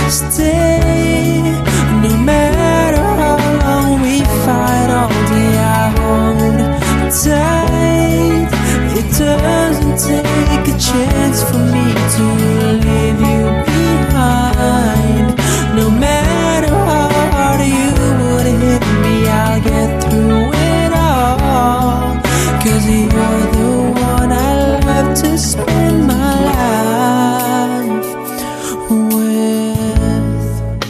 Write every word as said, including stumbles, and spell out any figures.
stay. No matter how long we fight, all day I hold tight. It doesn't take a chance for me to leave you behind. No matter how hard you would hit me, I'll get through it all. 'Cause you're the one I love to spend